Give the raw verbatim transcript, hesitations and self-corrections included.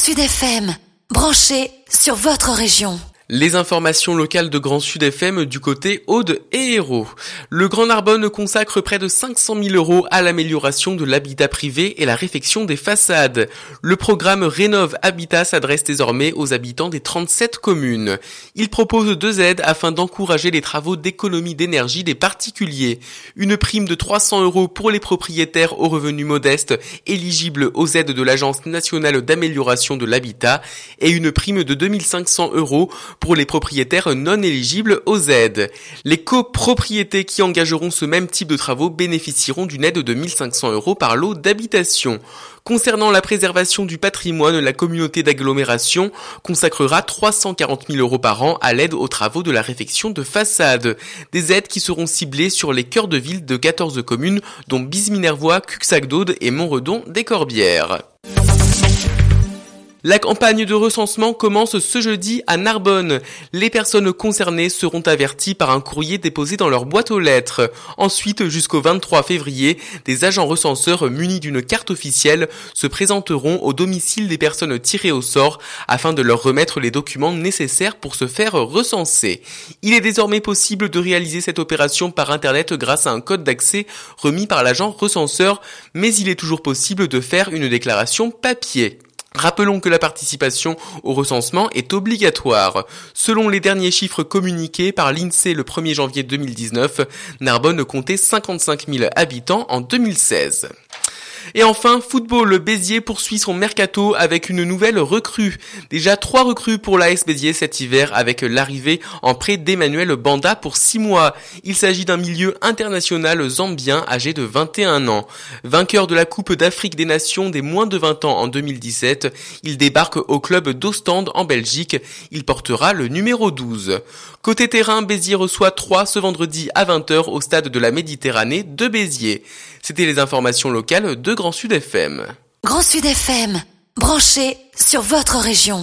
Sud F M, branché sur votre région. Les informations locales de Grand Sud F M du côté Aude et Hérault. Le Grand Narbonne consacre près de cinq cent mille euros à l'amélioration de l'habitat privé et la réfection des façades. Le programme Rénov Habitat s'adresse désormais aux habitants des trente-sept communes. Il propose deux aides afin d'encourager les travaux d'économie d'énergie des particuliers. Une prime de trois cents euros pour les propriétaires aux revenus modestes éligibles aux aides de l'Agence nationale d'amélioration de l'habitat et une prime de deux mille cinq cents euros pour les propriétaires non éligibles aux aides. Les copropriétés qui engageront ce même type de travaux bénéficieront d'une aide de mille cinq cents euros par lot d'habitation. Concernant la préservation du patrimoine, la communauté d'agglomération consacrera trois cent quarante mille euros par an à l'aide aux travaux de la réfection de façade. Des aides qui seront ciblées sur les cœurs de ville de quatorze communes, dont Bise-Minervois, Cuxac-d'Aude et Montredon des Corbières. La campagne de recensement commence ce jeudi à Narbonne. Les personnes concernées seront averties par un courrier déposé dans leur boîte aux lettres. Ensuite, jusqu'au vingt-trois février, des agents recenseurs munis d'une carte officielle se présenteront au domicile des personnes tirées au sort afin de leur remettre les documents nécessaires pour se faire recenser. Il est désormais possible de réaliser cette opération par internet grâce à un code d'accès remis par l'agent recenseur, mais il est toujours possible de faire une déclaration papier. Rappelons que la participation au recensement est obligatoire. Selon les derniers chiffres communiqués par l'INSEE le premier janvier deux mille dix-neuf, Narbonne comptait cinquante-cinq mille habitants en deux mille seize. Et enfin, football, Béziers poursuit son mercato avec une nouvelle recrue. Déjà trois recrues pour l'A S Béziers cet hiver avec l'arrivée en prêt d'Emmanuel Banda pour six mois. Il s'agit d'un milieu international zambien âgé de vingt et un ans. Vainqueur de la Coupe d'Afrique des Nations des moins de vingt ans en deux mille dix-sept, il débarque au club d'Ostende en Belgique. Il portera le numéro douze. Côté terrain, Béziers reçoit Troyes ce vendredi à vingt heures au stade de la Méditerranée de Béziers. C'était les informations locales de Grand Sud F M. Grand Sud F M, branché sur votre région.